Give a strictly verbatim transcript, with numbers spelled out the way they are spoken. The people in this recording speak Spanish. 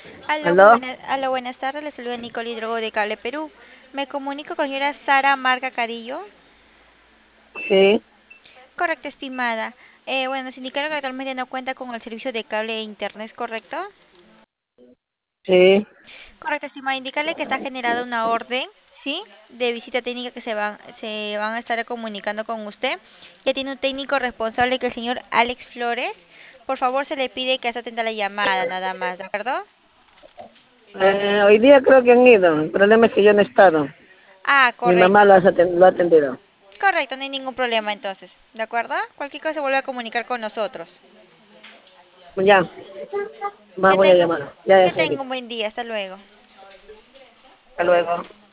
Aló, muy ¿Aló? buenas, aló, buenas tardes. Les saluda Nicole Hidrogo de Cable Perú. Me comunico con señora Sara Marca Carillo. Sí, Correcto, estimada. Eh, bueno, nos indicaron que actualmente no cuenta con el servicio de cable e internet, ¿correcto? sí. Correcto, estimada. Indicarle que está generada una orden, ¿sí? De visita técnica que se van, se van a estar comunicando con usted. Ya tiene un técnico responsable que es el señor Alex Flores. Por favor, se le pide que se atenda a la llamada, nada más, ¿de acuerdo? Eh, hoy día creo que han ido. El problema es que yo no he estado. Ah, Mi mamá correcto. lo, has aten- lo ha atendido. Correcto, no hay ningún problema entonces. ¿De acuerdo? Cualquier cosa se vuelve a comunicar con nosotros. Ya, más Que voy a tenga, llamar. Ya, ya, que tenga señorita. un buen día. Hasta luego. Hasta luego.